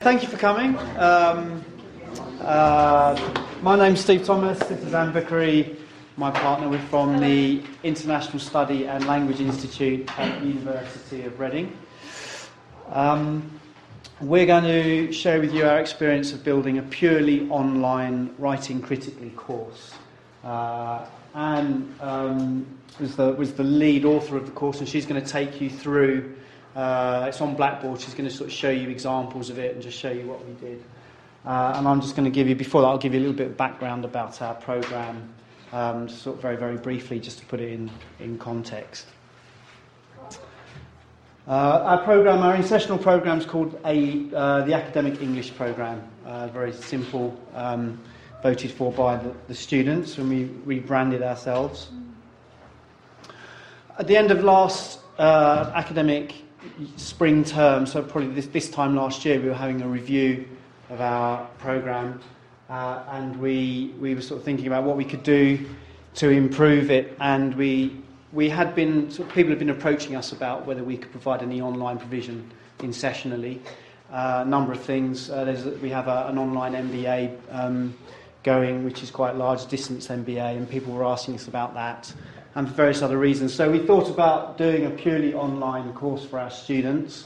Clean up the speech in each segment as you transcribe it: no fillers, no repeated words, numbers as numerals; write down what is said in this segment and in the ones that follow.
Thank you for coming. My name's Steve Thomas. This is Anne Vickery, my partner. We're from the International Study and Language Institute at the University of Reading. We're going to share with you our experience of building a purely online writing critically course. Anne was the lead author of the course, and she's going to take you through. It's on Blackboard. She's going to sort of show you examples of it and just show you what we did. And I'm just going to give you, before that, I'll give you a little bit of background about our programme, sort of very, very briefly, just to put it in context. Our programme, our in-sessional programme is called the Academic English Programme. Very simple, voted for by the students, and we rebranded ourselves. At the end of last academic spring term, so probably this time last year, we were having a review of our programme, and we were sort of thinking about what we could do to improve it, and we had been people had been approaching us about whether we could provide any online provision in-sessionally. A number of things. We have an online MBA going, which is quite large, distance MBA, and people were asking us about that, and for various other reasons. So we thought about doing a purely online course for our students.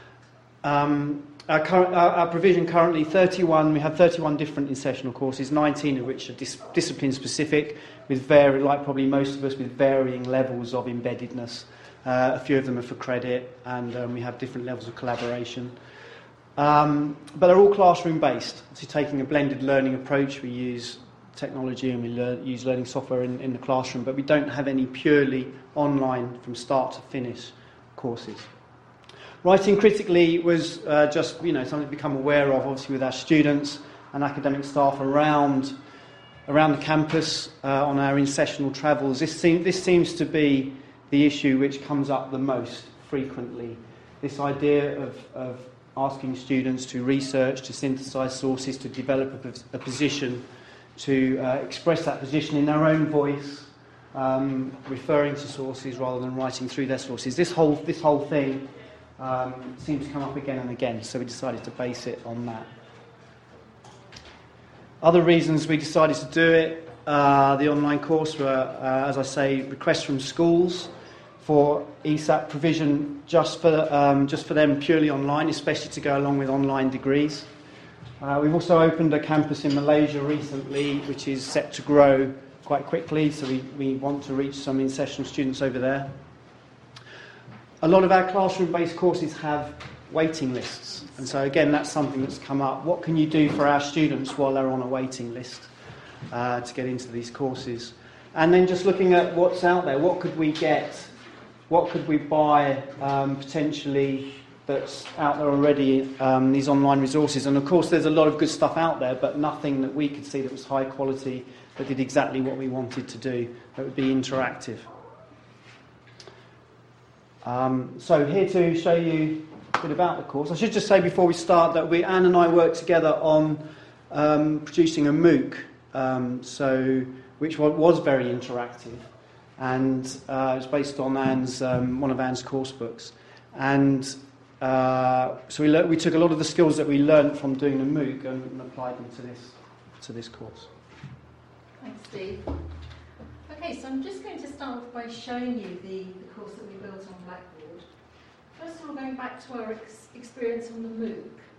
Our provision currently, 31, we have 31 different in-sessional courses, 19 of which are discipline-specific, like probably most of us, with varying levels of embeddedness. A few of them are for credit, and we have different levels of collaboration. But they're all classroom-based, so taking a blended learning approach. We use technology and we use learning software in the classroom, but we don't have any purely online from start to finish courses. Writing critically was just something to become aware of, obviously, with our students and academic staff around the campus on our in-sessional travels. This seems to be the issue which comes up the most frequently. This idea of asking students to research, to synthesise sources, to develop a position, to express that position in their own voice, referring to sources rather than writing through their sources. This whole thing seems to come up again and again, so we decided to base it on that. Other reasons we decided to do it, the online course, were, as I say, requests from schools for ESAP provision just for them purely online, especially to go along with online degrees. We've also opened a campus in Malaysia recently, which is set to grow quite quickly, so we want to reach some in-session students over there. A lot of our classroom-based courses have waiting lists, and so again, that's something that's come up. What can you do for our students while they're on a waiting list to get into these courses? And then just looking at what's out there, what could we get, what could we buy potentially that's out there already, these online resources. And of course there's a lot of good stuff out there, but nothing that we could see that was high quality, that did exactly what we wanted to do, that would be interactive. So here to show you a bit about the course. I should just say before we start that Anne and I worked together on producing a MOOC, which was very interactive, and it was based on one of Anne's course books. And so we took a lot of the skills that we learned from doing the MOOC and applied them to this course. Thanks, Steve. Okay, so I'm just going to start off by showing you the course that we built on Blackboard. First of all, going back to our experience on the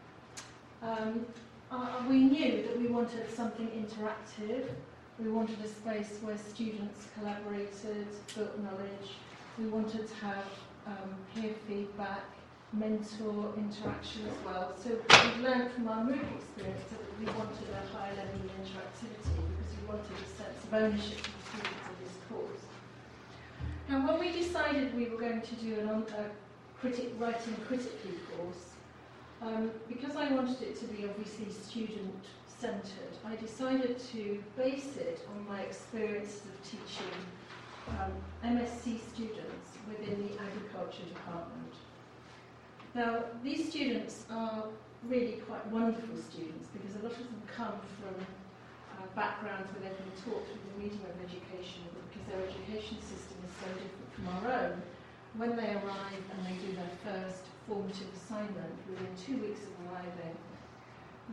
MOOC, we knew that we wanted something interactive. We wanted a space where students collaborated, built knowledge. We wanted to have peer feedback, mentor interaction as well. So we learned from our MOOC experience that we wanted a high level of interactivity because we wanted a sense of ownership for the students of this course. Now, when we decided we were going to do writing critically course, because I wanted it to be obviously student-centred, I decided to base it on my experiences of teaching MSc students within the agriculture department. Now, these students are really quite wonderful students because a lot of them come from backgrounds where they've been taught through the medium of education, because their education system is so different from our own. When they arrive and they do their first formative assignment, within 2 weeks of arriving,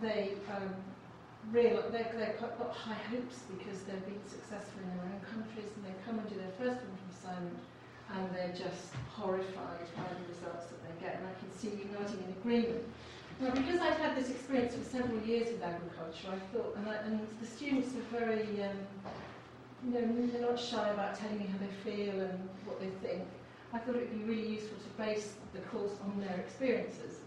they they've got high hopes because they've been successful in their own countries, and they come and do their first winter assignment and they're just horrified by the results that they get. And I can see you nodding in agreement. Now, because I've had this experience for several years with agriculture, I thought, and the students are very, they're not shy about telling me how they feel and what they think. I thought it would be really useful to base the course on their experiences.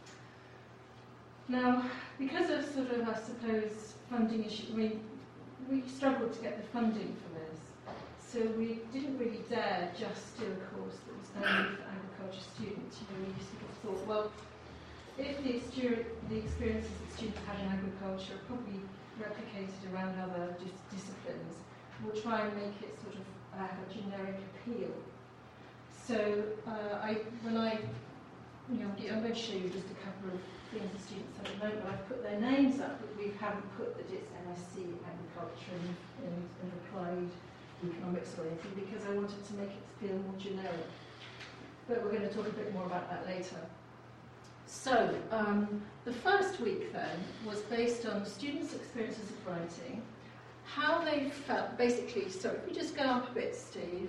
Now, because of sort of, I suppose, funding issue, we struggled to get the funding for this. So we didn't really dare just do a course that was only for agriculture students. We sort of thought, well, if the experiences that students had in agriculture are probably replicated around other disciplines, we'll try and make it sort of have a generic appeal. So I'm going to show you just a couple of things the students have at the moment, but I've put their names up, but we haven't put that it's MSc Agriculture and Applied Economics or anything, because I wanted to make it feel more generic. But we're going to talk a bit more about that later. So, the first week then was based on students' experiences of writing, how they felt, basically, so if we just go up a bit, Steve.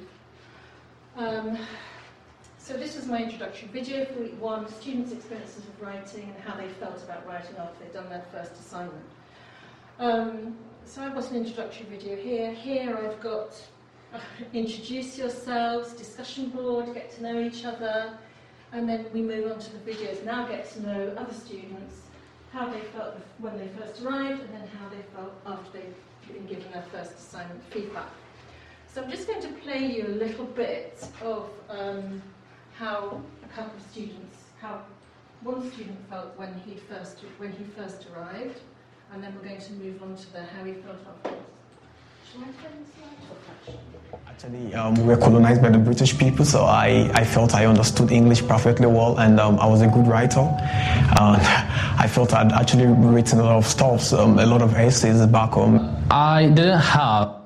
So this is my introductory video for week 1, students' experiences of writing and how they felt about writing after they'd done their first assignment. So I've got an introductory video here. Here I've got introduce yourselves, discussion board, get to know each other, and then we move on to the videos. Now get to know other students, how they felt when they first arrived, and then how they felt after they've been given their first assignment feedback. So I'm just going to play you a little bit of how a couple of students, how one student felt when he first arrived, and then we're going to move on to how he felt afterwards. Shall I turn the slide off, actually? Actually, we were colonized by the British people, so I felt I understood English perfectly well, and I was a good writer. I felt I'd actually written a lot of stuff, a lot of essays back home. I didn't have.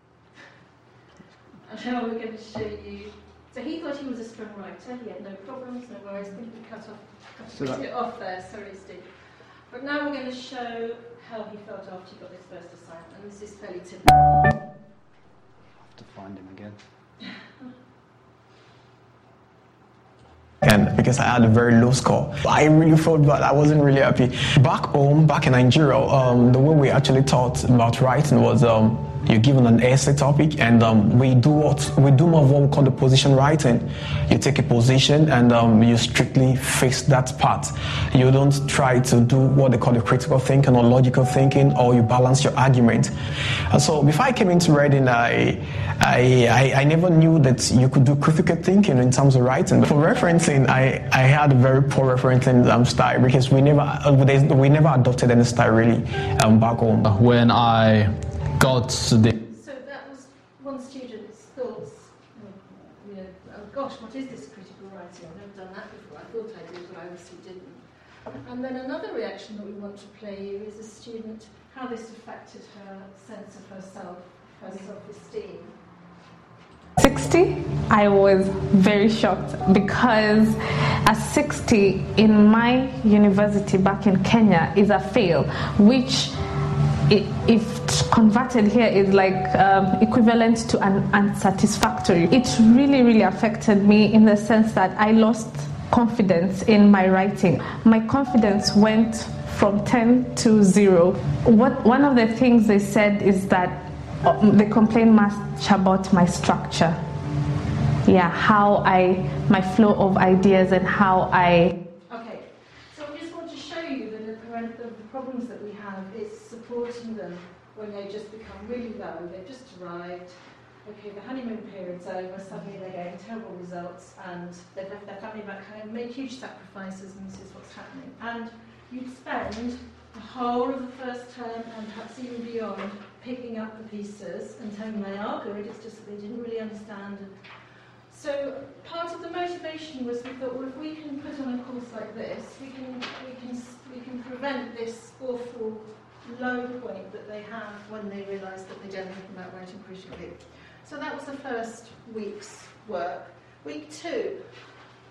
Now we're going to show you. So he thought he was a strong writer. He had no problems, no worries. I think we cut it off there. Sorry, Steve. But now we're going to show how he felt after he got his first assignment, and this is fairly typical. I'll have to find him again. And because I had a very low score, I really felt bad. I wasn't really happy. Back home, back in Nigeria, the way we actually taught about writing was you're given an essay topic, and we do more of what we call the position writing. You take a position and you strictly face that part. You don't try to do what they call the critical thinking or logical thinking, or you balance your argument. And so before I came into writing, I never knew that you could do critical thinking in terms of writing. But for referencing, I had a very poor referencing style, because we never adopted any style really back home. When I got the... So that was one student's thoughts. Oh gosh, what is this critical writing? I've never done that before. I thought I did, but I obviously didn't. And then another reaction that we want to play you is a student, how this affected her sense of herself, her self-esteem. 60, I was very shocked, because a 60 in my university back in Kenya is a fail, which if converted here is like equivalent to an unsatisfactory. It really, really affected me in the sense that I lost confidence in my writing. My confidence went from 10 to 0. One of the things they said is that they complained much about my structure. Yeah, my flow of ideas and how I... Okay, so I just want to show you that the problems that we have is supporting them when they just become really low. They've just arrived. Okay, the honeymoon period's over, suddenly they're getting terrible results, and they've left their family back home, made huge sacrifices, and this is what's happening. And you'd spend the whole of the first term, and perhaps even beyond, picking up the pieces and telling them they are good, it's just that they didn't really understand. So part of the motivation was we thought, well, if we can put on a course like this, we can prevent this awful low point that they have when they realise that they don't know anything about writing critically. So that was the first week's work. Week 2,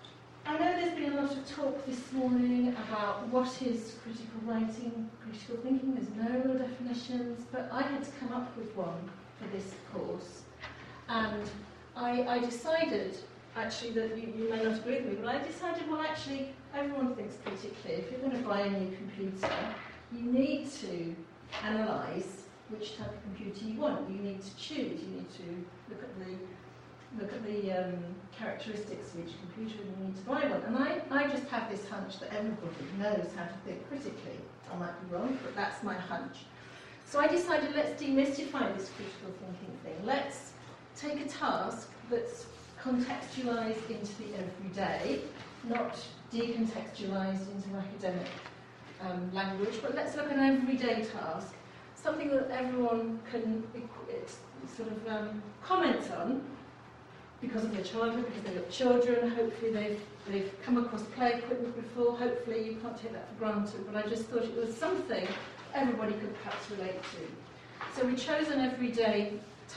I know there's been a lot of talk this morning about what is critical writing, critical thinking. There's no real definitions, but I had to come up with one for this course. And I decided, actually, that you may not agree with me, but I decided, well, actually, everyone thinks critically. If you're going to buy a new computer, you need to analyse which type of computer you want. You need to choose. You need to look at the characteristics of each computer, and you need to buy one. And I just have this hunch that everybody knows how to think critically. I might be wrong, but that's my hunch. So I decided, let's demystify this critical thinking thing. Let's take a task that's contextualised into the everyday, not decontextualised into academic language, but let's look at an everyday task, something that everyone can sort of comment on because of their childhood, because they've got children. Hopefully they've come across play equipment before. Hopefully you can't take that for granted, but I just thought it was something everybody could perhaps relate to. So we chose an everyday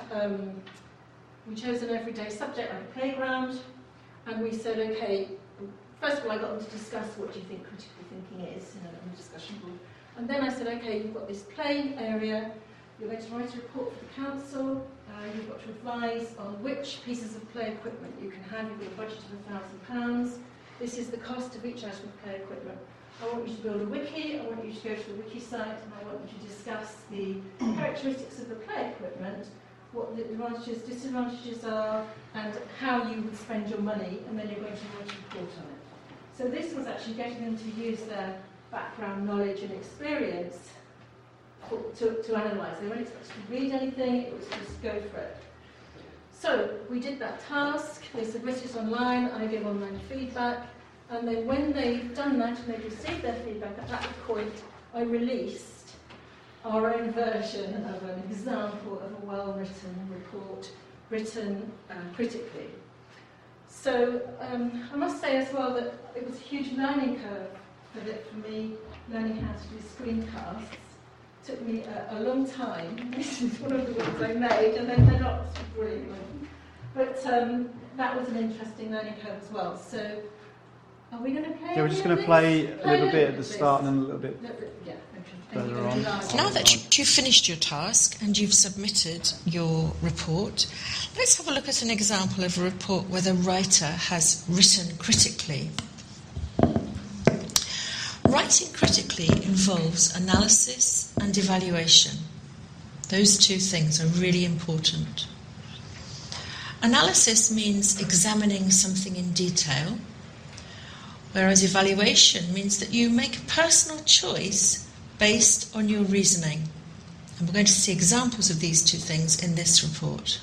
subject like a playground, and we said, okay, first of all I got them to discuss what do you think critical thinking is in a discussion board. And then I said, okay, you've got this play area, you're going to write a report for the council, you've got to advise on which pieces of play equipment you can have. You've got a budget of £1,000. This is the cost of each item of play equipment. I want you to build a wiki, I want you to go to the wiki site, and I want you to discuss the characteristics of the play equipment, what the advantages, disadvantages are, and how you would spend your money, and then you're going to write a report on it. So this was actually getting them to use their background knowledge and experience to analyse. They weren't expected to read anything, it was just go for it. So we did that task, they submitted it online, I gave online feedback, and then when they'd done that and they'd received their feedback, at that point I released our own version of an example of a well-written report, written critically. So I must say as well that it was a huge learning curve for me, learning how to do screencasts. It took me a long time. This is one of the ones I made, and then they're not brilliant. But that was an interesting learning curve as well. So are we going to play? Yeah, we're just going to play a little bit at the start and then a little bit further on. Now that you've finished your task and you've submitted your report, let's have a look at an example of a report where the writer has written critically. Writing critically involves analysis and evaluation. Those two things are really important. Analysis means examining something in detail, whereas evaluation means that you make a personal choice based on your reasoning. And we're going to see examples of these two things in this report.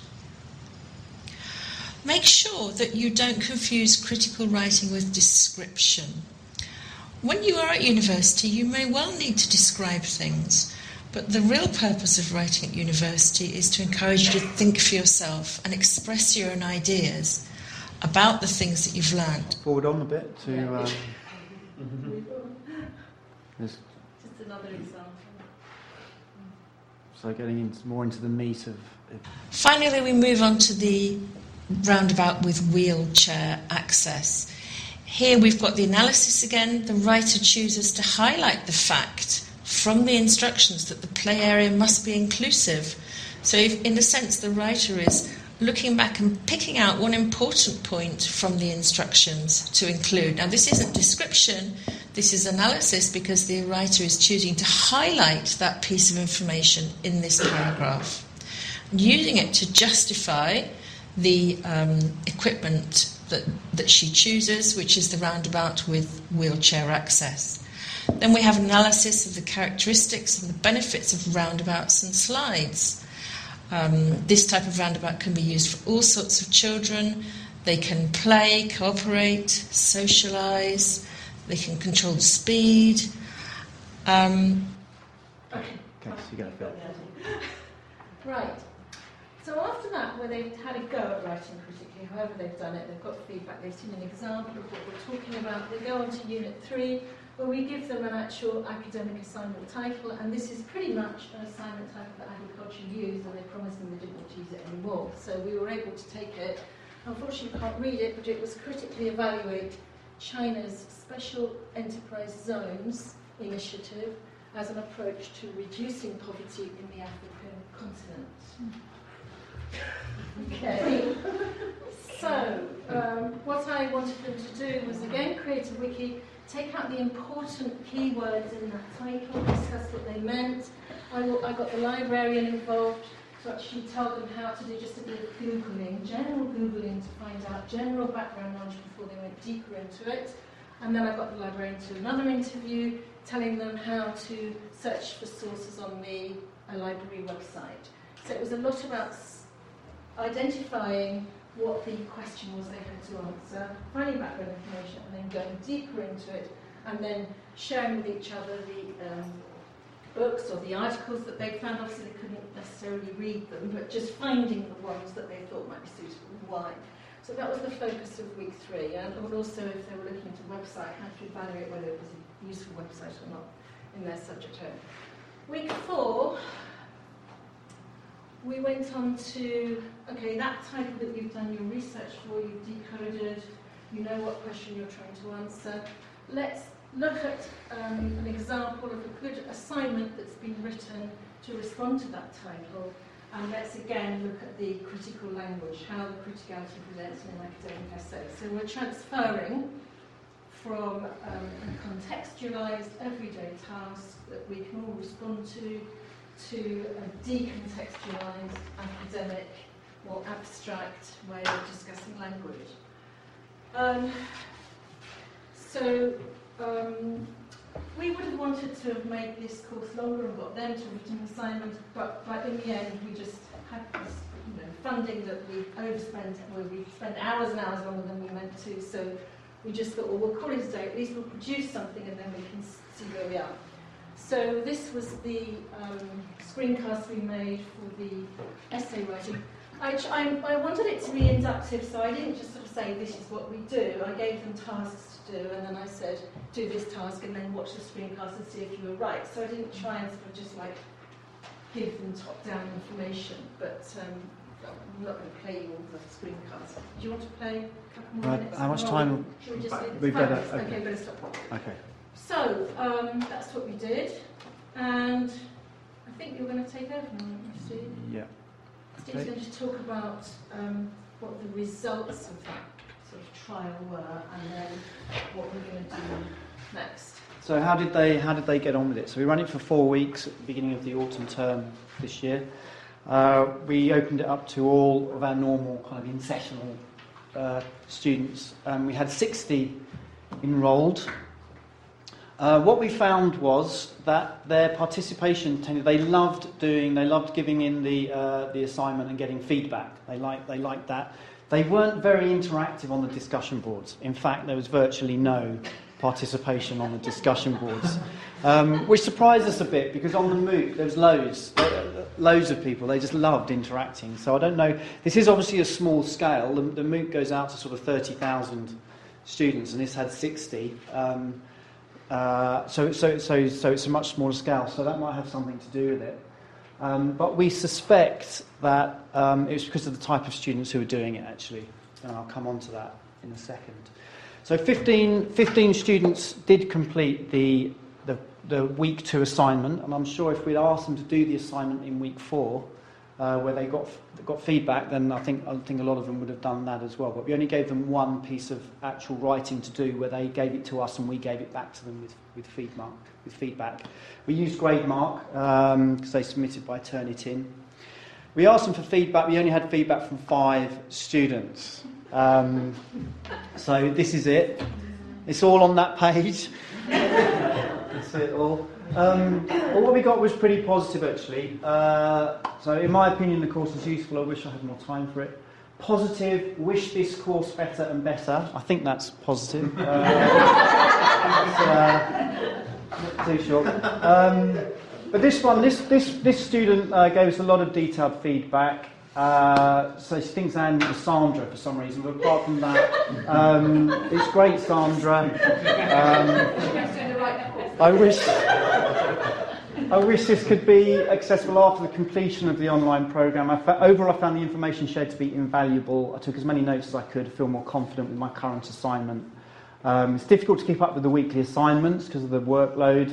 Make sure that you don't confuse critical writing with description. When you are at university, you may well need to describe things, but the real purpose of writing at university is to encourage you to think for yourself and express your own ideas about the things that you've learned. Forward on a bit to... Just another example. So getting more into the meat of... Finally, we move on to the roundabout with wheelchair access. Here we've got the analysis again. The writer chooses to highlight the fact from the instructions that the play area must be inclusive. So in a sense, the writer is looking back and picking out one important point from the instructions to include. Now, this isn't description, this is analysis, because the writer is choosing to highlight that piece of information in this paragraph, using it to justify the equipment that she chooses, which is the roundabout with wheelchair access. Then we have analysis of the characteristics and the benefits of roundabouts and slides. This type of roundabout can be used for all sorts of children. They can play, cooperate, socialise, they can control the speed. Okay, so you go, Phil. Right. So after that, where they've had a go at writing critically, however they've done it, they've got feedback, they've seen an example of what we're talking about, they go on to Unit 3, where we give them an actual academic assignment title, and this is pretty much an assignment title that agriculture used, and they promised them they didn't want to use it anymore. So we were able to take it. Unfortunately, you can't read it, but it was critically evaluate China's Special Enterprise Zones initiative as an approach to reducing poverty in the African continent. Okay. So, what I wanted them to do was again create a wiki, take out the important keywords in that title, discuss what they meant. I got the librarian involved to actually tell them how to do just a bit of Googling, general Googling to find out general background knowledge before they went deeper into it. And then I got the librarian to another interview, telling them how to search for sources on the library website. So it was a lot about identifying what the question was they had to answer, finding background information, and then going deeper into it, and then sharing with each other the books or the articles that they found. Obviously, they couldn't necessarily read them, but just finding the ones that they thought might be suitable and why. So that was the focus of week 3, and also if they were looking at a website, how to evaluate whether it was a useful website or not in their subject area. Week 4, we went on to, okay, that title that you've done your research for, you've decoded, you know what question you're trying to answer. Let's look at an example of a good assignment that's been written to respond to that title. And let's again look at the critical language, how the criticality presents in an academic essay. So we're transferring from a contextualised everyday task that we can all respond to a decontextualised academic or abstract way of discussing language. We would have wanted to have made this course longer and got them to write an assignment, but in the end we just had this funding that we overspent, where we spent hours and hours longer than we meant to, so we just thought, well, we'll call it a day, at least we'll produce something and then we can see where we are. So this was the screencast we made for the essay writing. I wanted it to be inductive, so I didn't just sort of say, this is what we do. I gave them tasks to do, and then I said, do this task, and then watch the screencast and see if you were right. So I didn't try and sort of just like give them top-down information, but I'm not going to play you all the screencasts. Do you want to play a couple more minutes? How much time? Should we just We better. Okay, better stop. Okay. So that's what we did, and I think you're going to take over now, Steve. Yeah. Steve's going to talk about what the results of that sort of trial were, and then what we're going to do next. So how did they get on with it? So we ran it for 4 weeks at the beginning of the autumn term this year. We opened it up to all of our normal kind of in-sessional students. We had 60 enrolled. What we found was that their participation they loved giving in the assignment and getting feedback. They liked that. They weren't very interactive on the discussion boards. In fact, there was virtually no participation on the discussion boards, which surprised us a bit, because on the MOOC there was loads of people. They just loved interacting. So I don't know. This is obviously a small scale. The MOOC goes out to sort of 30,000 students, and this had 60. So it's a much smaller scale, so that might have something to do with it. But we suspect that it was because of the type of students who were doing it, actually. And I'll come on to that in a second. So 15 students did complete the week 2 assignment, and I'm sure if we'd asked them to do the assignment in week 4, where they got feedback, then I think a lot of them would have done that as well. But we only gave them one piece of actual writing to do, where they gave it to us and we gave it back to them with feedback. We used GradeMark because they submitted by Turnitin. We asked them for feedback. We only had feedback from 5 students. So this is it. It's all on that page. That's it all. Well, what we got was pretty positive, actually. So in my opinion, the course is useful. I wish I had more time for it. Positive, wish this course better and better. I think that's positive. Not too sure. But this one, this student gave us a lot of detailed feedback. So she thinks Anne was Sandra for some reason, but apart from that, it's great, Sandra. I wish this could be accessible after the completion of the online programme. Overall, I found the information shared to be invaluable. I took as many notes as I could to feel more confident with my current assignment. It's difficult to keep up with the weekly assignments because of the workload.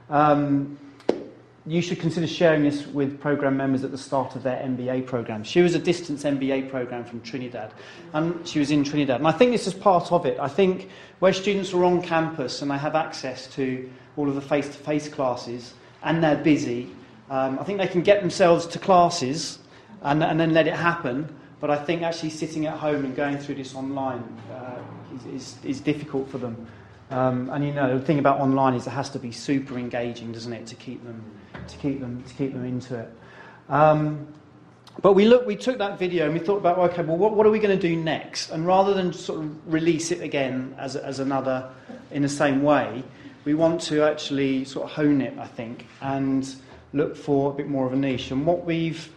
You should consider sharing this with programme members at the start of their MBA programme. She was a distance MBA programme from Trinidad, and she was in Trinidad. And I think this is part of it. I think where students are on campus and they have access to all of the face-to-face classes and they're busy, I think they can get themselves to classes and then let it happen. But I think actually sitting at home and going through this online is difficult for them. And you know, the thing about online is it has to be super engaging, doesn't it, to keep them into it. But we took that video and we thought about, okay, well, what are we going to do next? And rather than sort of release it again as another in the same way, we want to actually sort of hone it, I think, and look for a bit more of a niche. And what we've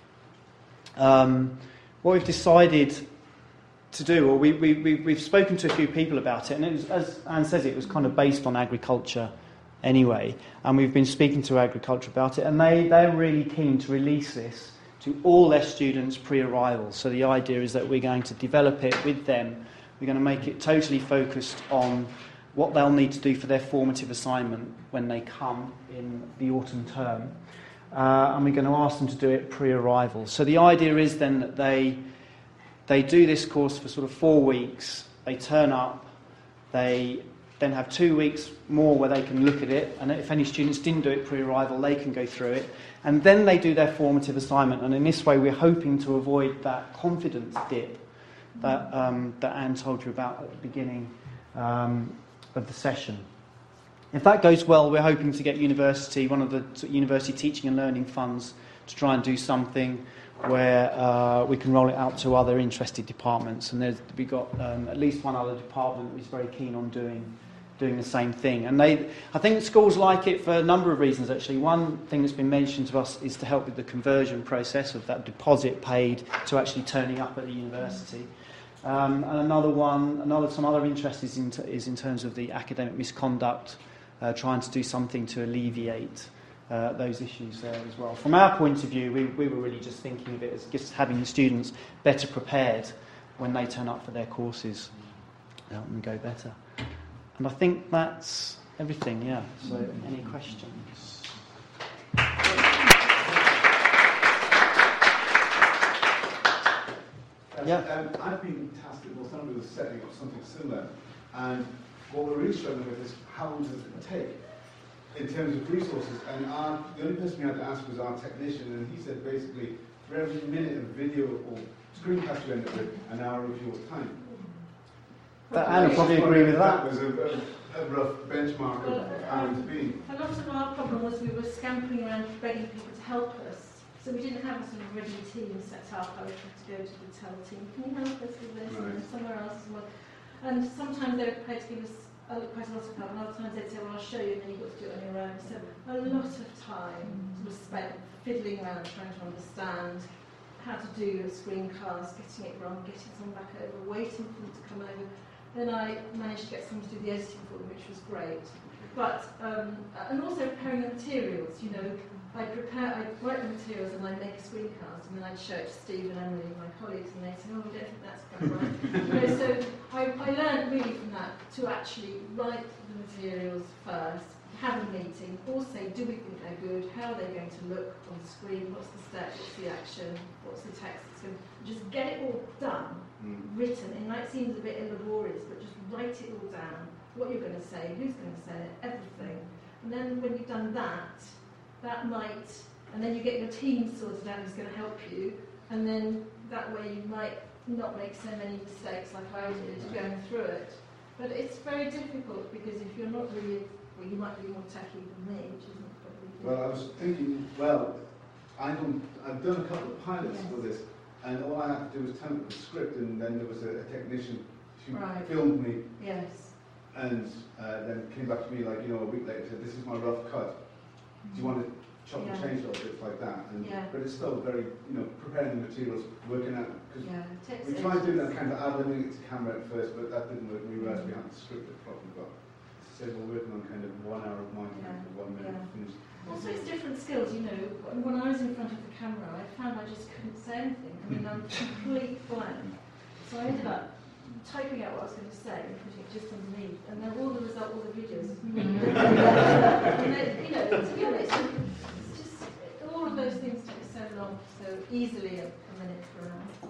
decided to do, or we've spoken to a few people about it, and it was, as Anne says, it was kind of based on agriculture anyway, and we've been speaking to agriculture about it, and they're really keen to release this to all their students pre-arrival. So the idea is that we're going to develop it with them. We're going to make it totally focused on what they'll need to do for their formative assignment when they come in the autumn term, and we're going to ask them to do it pre-arrival. So the idea is then that they do this course for sort of 4 weeks, they turn up, they then have 2 weeks more where they can look at it, and if any students didn't do it pre-arrival, they can go through it, and then they do their formative assignment. And in this way, we're hoping to avoid that confidence dip that Anne told you about at the beginning of the session. If that goes well, we're hoping to get one of the university teaching and learning funds to try and do something where we can roll it out to other interested departments. And we've got at least one other department that is very keen on doing the same thing. And I think schools like it for a number of reasons, actually. One thing that's been mentioned to us is to help with the conversion process of that deposit paid to actually turning up at the university. And some other interest is in terms of the academic misconduct, trying to do something to alleviate those issues there as well. From our point of view, we were really just thinking of it as just having the students better prepared when they turn up for their courses, help them go better. And I think that's everything, yeah. So, any questions? Yeah. I've been tasked with somebody was setting up something similar, and what we're really struggling with is how long does it take in terms of resources. And the only person we had to ask was our technician, and he said basically for every minute of video or screencast you end up with, an hour of your time. Anne will probably agree with that. That was a rough benchmark of how to be. A lot of our problem was we were scampering around begging people to help us. So we didn't have a sort of ready team set up. I would have to go to the TEL team. Can you help us with this? Right. And somewhere else as well. And sometimes they were prepared to give us quite a lot of help, and other times they'd say, well, I'll show you, and then you've got to do it on your own. So a lot of time was spent fiddling around trying to understand how to do a screencast, getting it wrong, getting someone back over, waiting for them to come over. Then I managed to get someone to do the editing for them, which was great. But, and also preparing the materials, you know, I'd write the materials and I'd make a screencast, and then I'd show it to Steve and Emily, my colleagues, and they'd say, oh, we don't think that's quite right. You know, so I learned really from that to actually write the materials first, have a meeting, also do we think they're good, how are they going to look on the screen, what's the step, what's the action, what's the text, just get it all done, written, and it seems a bit laborious, but just write it all down, what you're going to say, who's going to say it, everything. And then when you've done that might, and then you get your team sorted out who's going to help you, and then that way you might not make so many mistakes like I did going through it. But it's very difficult because if you're not really, well, you might be more techie than me, which isn't probably good. Well, I was thinking, I've done a couple of pilots for this, and all I had to do was template the script, and then there was a technician who filmed me. Yes. And then came back to me like, a week later, said, this is my rough cut. Do you want to chop and change little bits like that? And, but it's still very, preparing the materials, working out. Because we tried doing that kind of ad-libbing it to camera at first, but that didn't work. We realised we hadn't scripted it properly. But so we're working on kind of 1 hour of my time for 1 minute finished. Also, it's different skills, When I was in front of the camera, I found I just couldn't say anything. I mean, I'm complete blank. So I ended up typing out what I was going to say and putting it just underneath, and then all the videos is me. And then, you know, to be honest, it's just all of those things take so long, so easily a minute for an hour.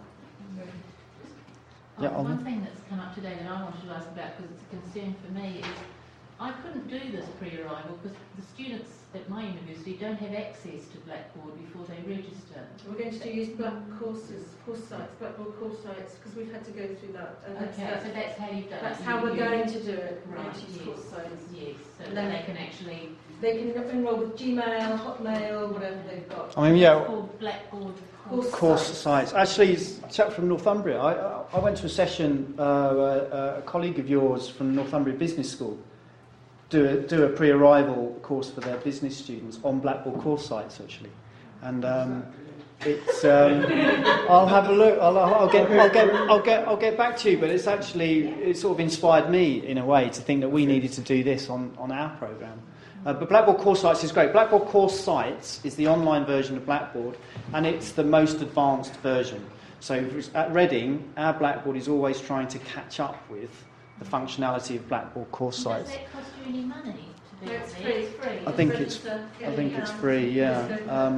Yeah, one thing that's come up today that I wanted to ask about, because it's a concern for me, is I couldn't do this pre-arrival because the students at my university don't have access to Blackboard before they register. We're going to use Blackboard course sites, because we've had to go through that. And okay, so that's how you've done it. That's how we're going to do it. Right, yes. Course sites. Yes, so then they can actually... They can enroll with Gmail, Hotmail, whatever they've got. I mean, yeah. It's called Blackboard course sites. Actually, it's a chap from Northumbria. I went to a session, a colleague of yours from Northumbria Business School do a pre-arrival course for their business students on Blackboard course sites, actually. And it's I'll have a look. I'll get back to you. But it's actually it sort of inspired me in a way to think that we needed to do this on our programme. But Blackboard Course Sites is great. Blackboard Course Sites is the online version of Blackboard, and it's the most advanced version. So at Reading, our Blackboard is always trying to catch up with the functionality of Blackboard Course Sites. Does that cost you any money to do It's free. I think it's free. Yeah.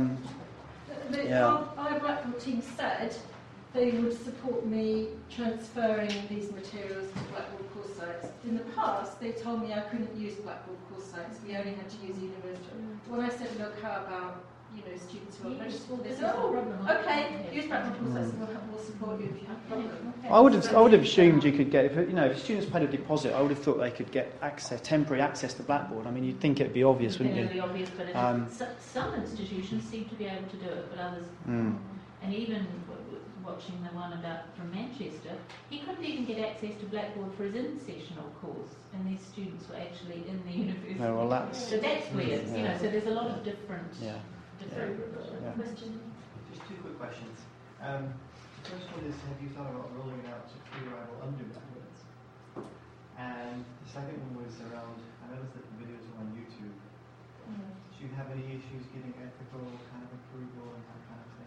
Our Blackboard team said they would support me transferring these materials to Blackboard course sites. In the past, they told me I couldn't use Blackboard course sites. We only had to use University. When I said, look, how about students who are registered? They said, okay, use Blackboard course sites, and we'll support you if you have a problem. I would have assumed you could get if students paid a deposit. I would have thought they could get temporary access to Blackboard. I mean, you'd think it'd be obvious, wouldn't you? It'd be obvious, but some institutions seem to be able to do it, but others. And even watching the one from Manchester, he couldn't even get access to Blackboard for his in-sessional course, and these students were actually in the university. Oh, well, so that's weird, so there's a lot of different questions. Just two quick questions. The first one is, have you thought about rolling it out to pre-arrival undergraduates? And the second one was around, I noticed that the videos are on YouTube. Do you have any issues getting ethical kind of approval and that kind of thing?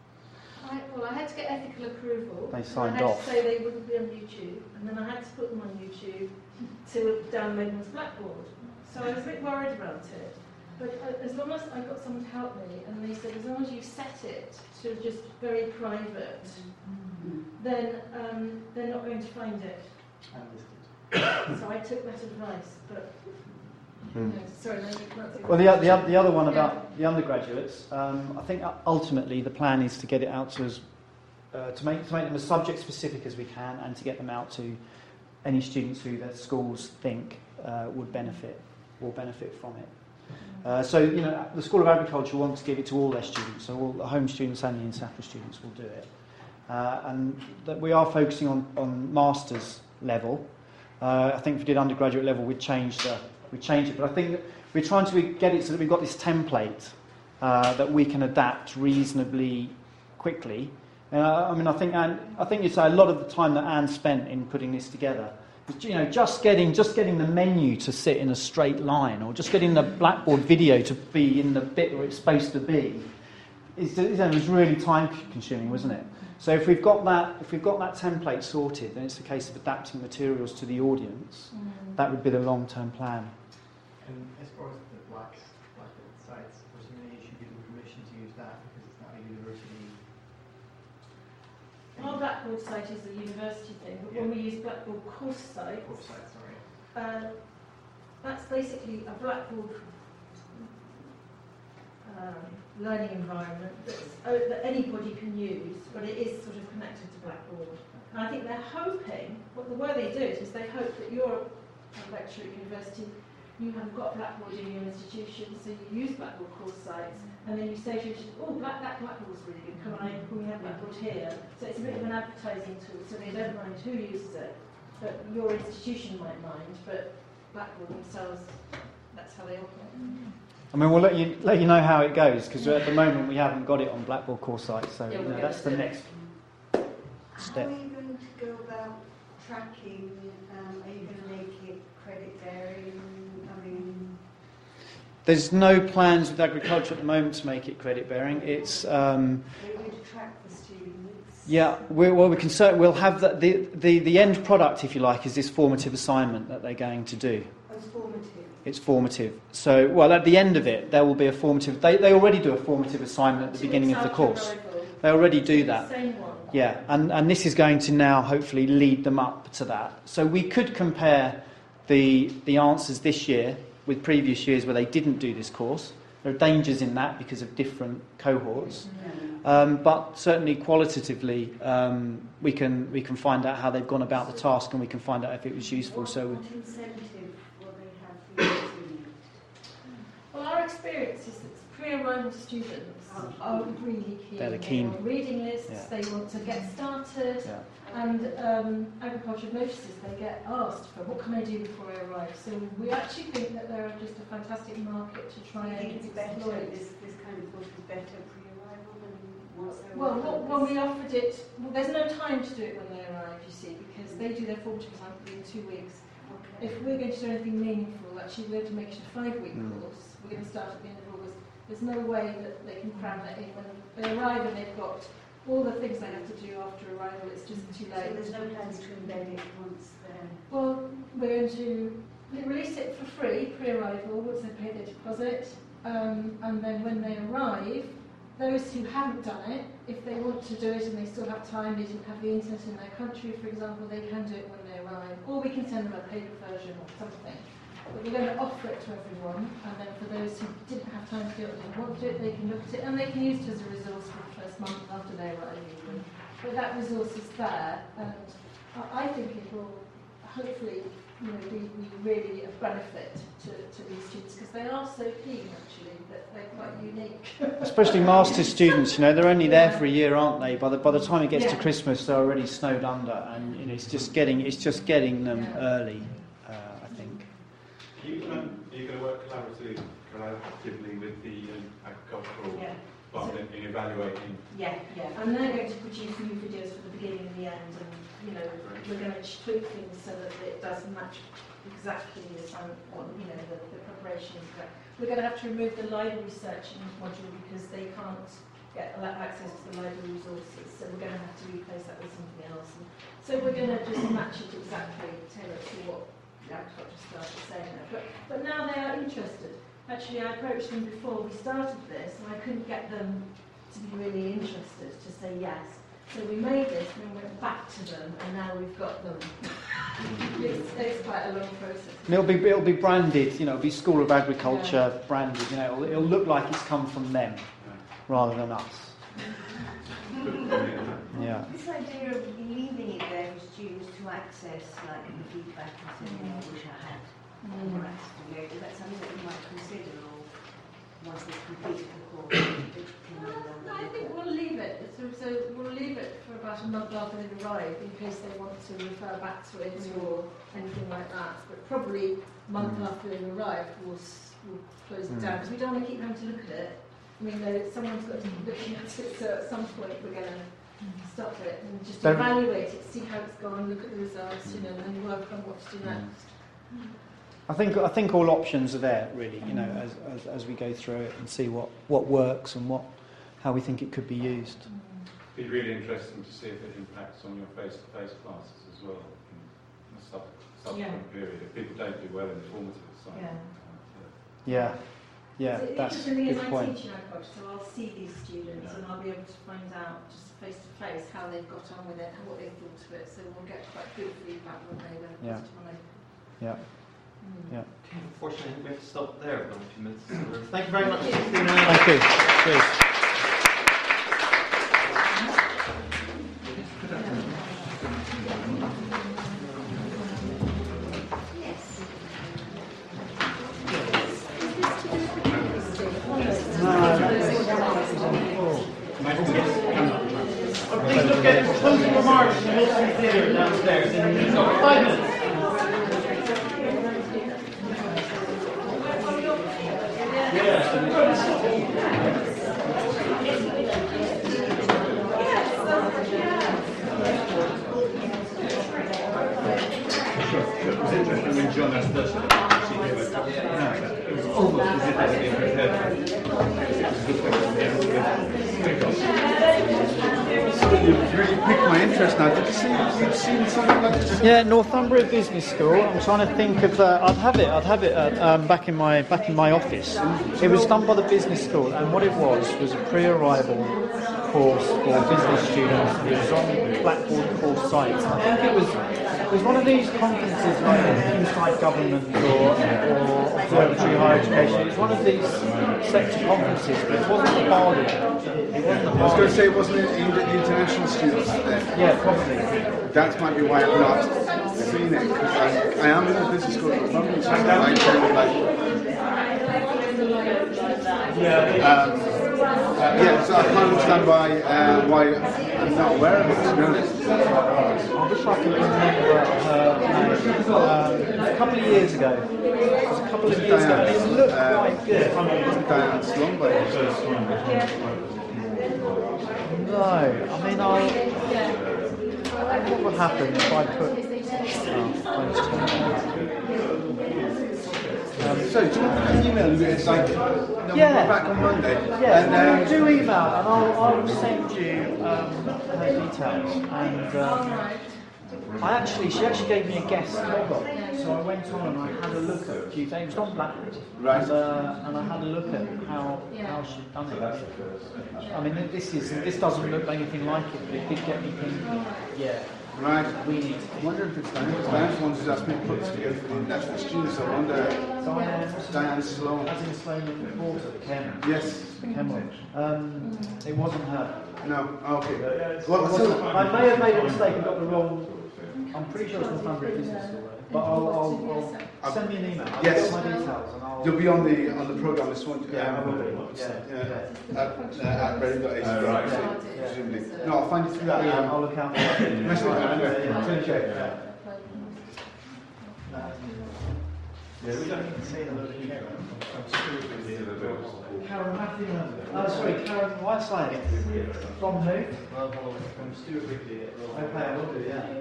I had to get ethical approval. They signed I had off. to say they wouldn't be on YouTube, and then I had to put them on YouTube to download them as Blackboard. So I was a bit worried about it. But as long as I got someone to help me, and they said as long as you set it to just very private, then they're not going to find it. So I took that advice, but. Sorry, no, you can't do Well, the other one about the undergraduates, I think ultimately the plan is to get it out to us, to make them as subject specific as we can, and to get them out to any students who their schools think will benefit from it. So the School of Agriculture wants to give it to all their students, so all the home students and the in-Saffron students will do it, and that we are focusing on masters level. I think if we did undergraduate level, we'd change it, but I think that we're trying to get it so that we've got this template that we can adapt reasonably quickly. I think you'd say a lot of the time that Anne spent in putting this together, just getting the menu to sit in a straight line, or just getting the Blackboard video to be in the bit where it's supposed to be, it was really time-consuming, wasn't it? So if we've got that template sorted, then it's a case of adapting materials to the audience. That would be the long-term plan. And as far as the Blackboard sites, was there any issue getting permission to use that because it's not a university? Our Blackboard site is a university thing, but when we use Blackboard course sites, that's basically a Blackboard learning environment that anybody can use, but it is sort of connected to Blackboard. And I think they're hoping, the way they do it is they hope that you're a lecturer at university, you have got Blackboard in your institution, so you use Blackboard course sites, and then you say to your students, that Blackboard's really good, can we have Blackboard here? So it's a bit of an advertising tool, so they don't mind who uses it, but your institution might mind, but Blackboard themselves, that's how they operate. I mean, we'll let you know how it goes, because at the moment we haven't got it on Blackboard course sites, so that's the next step. How are you going to go about tracking? Are you going to make it credit bearing? There's no plans with agriculture at the moment to make it credit bearing. It's are you going to track the students? Yeah, we'll have the end product, if you like, is this formative assignment that they're going to do. It's formative. It's formative. So, well, at the end of it, there will be a formative. They already do a formative assignment at the beginning of the course. They already do that. Yeah, and this is going to now hopefully lead them up to that. So we could compare the answers this year with previous years where they didn't do this course. There are dangers in that because of different cohorts. But certainly qualitatively, we can find out how they've gone about the task, and we can find out if it was useful. What incentive will they have for using it? Well, our experience is that pre-arrival students are really keen. They're keen. They want reading lists, they want to get started, and agriculture notices they get asked for what can I do before I arrive. So we actually think that they're just a fantastic market to try and exploit. This kind of course is better pre-arrival than once they Well, when we offered it, there's no time to do it when they arrive, you see, because they do their formative assignment in 2 weeks. Okay. If we're going to do anything meaningful, actually we're going to make it a 5-week course. We're going to start at the end of August. There's no way that they can cram that in. When they arrive and they've got all the things they have to do after arrival, it's just too late. So there's no plans to embed it once they're... Well, we're going to release it for free, pre-arrival, once they pay their deposit. And then when they arrive, those who haven't done it, if they want to do it and they still have time, they didn't have the internet in their country, for example, they can do it when they arrive. Or we can send them a paper version or something. But we're going to offer it to everyone, and then for those who didn't have time to do it or didn't want to do it, they can look at it, and they can use it as a resource for the first month after they arrive even. But that resource is there, and I think it will hopefully be really of benefit to these students, because they are so keen, actually, that they're quite unique. Especially master's students, they're only there for a year, aren't they? By the time it gets to Christmas, they're already snowed under, and it's just getting them early, I think. Are you going to work collaboratively with the agricultural department in evaluating? Yeah. And they're going to produce new videos for the beginning and the end, and we're going to tweak things so that it does match exactly the assignment, the preparation. We're going to have to remove the library searching module because they can't get access to the library resources, so we're going to have to replace that with something else. And so we're going to just match it exactly, tailor to what the agriculture staff are saying now. But now they are interested. Actually, I approached them before we started this, and I couldn't get them to be really interested, to say yes. So we made this, and then went back to them, and now we've got them. It's quite a long process. And it'll be branded, it'll be School of Agriculture branded. It'll look like it's come from them rather than us. Yeah. This idea of leaving it there for students to access, like the feedback and saying, I wish I had more access to later, is that something that you might consider, or once they've completed the course? I think we'll leave it. So we'll leave it for about a month after they've arrived, in case they want to refer back to it or anything like that. But probably a month after they've arrived, we'll close it down, because we don't want to keep having to look at it. I mean, someone's got to keep looking at it, so at some point we're going to stop it and just evaluate it, see how it's gone, look at the results, and then work on what to do next. I think all options are there, really, as we go through it and see what works and how we think it could be used. It'd be really interesting to see if it impacts on your face-to-face classes as well in the subsequent period. If people don't do well in the formative assignment. That's a good point. I'm teaching agriculture, so I'll see these students and I'll be able to find out just face-to-face how they've got on with it and what they thought of it. So we'll get quite good feedback when they went positive. Unfortunately, we have to stop there for a few minutes. Thank you very much, Christina. Thank you. Cheers. Please look at closing remarks in the Wilson Theatre downstairs in 5 minutes. It was interesting when John asked us it was almost as if they were being prepared. It was a good question. interesting. Now, did you see you've seen something like this? Yeah, Northumbria Business School. I'm trying to think of. I'd have it back in my office. It was done by the business school, and what it was a pre-arrival course for business students. It was on Blackboard course sites. I think it was one of these conferences like Inside Government or Observatory Higher Education. It was one of these sector conferences, but it wasn't the Bardi. It wasn't the Bardi. I was going to say, wasn't it aimed at the international students then? Yeah, probably. That might be why I've not seen it, because I am in a business school at the moment, so so I can't understand why I'm not aware of it, to be honest. I wish I could remember a couple of years ago. It was a couple of years ago, and it looked quite good. Wasn't Diane Sloan by it? No, I mean, what would happen if I put... So, do you want an email? It's like, we're back on Monday. Yeah, and, do email, and I'll send you her details. And she actually gave me a guest log, so I went on and I had a look at a few things. It was on Blackboard, right? And I had a look at how she'd done it. I mean, this doesn't look anything like it, but it did get me thinking. Yeah. Right. We need. I wonder if it's Diane. Diane's the one who's asked me to put together for the international students. I wonder. Diane Sloan. As in Sloan Reporter, the Chem. Yes. The Chem one. It wasn't her. No. Okay. Well, I may have made a mistake and got the wrong. I'm pretty sure it's Northumbria Business School, but I'll send me an email. I'll get my details and I'll. You'll be on the programme this one. Yeah, I will be. At ready.ac. Presumably. No, I'll find you through that. Yeah, I'll look out for that. Nice to meet you. Okay. We don't need to say the Karen Matthew. Karen Whiteside. From who? From Stuart Wrigley. Okay, I will do, yeah.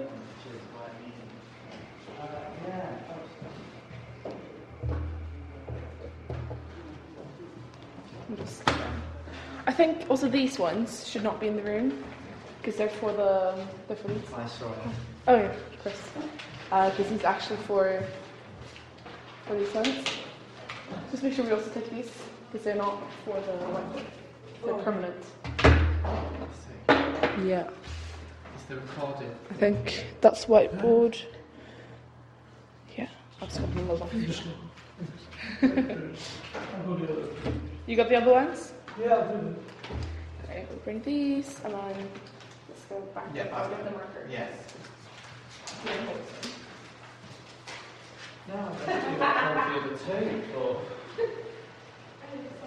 I think also these ones should not be in the room because they're for these. That's right. Oh yeah, of course. Because these are actually for these ones. Just make sure we also take these because they're not for the whiteboard. They're permanent. Yeah. Is the recording? I think that's whiteboard. Yeah, I'll just open those off. You got the other ones? Yeah, I'll do them. Okay, we'll bring these and then let's go back to the marker. Yes. No, I don't think I'll do the other two. Or...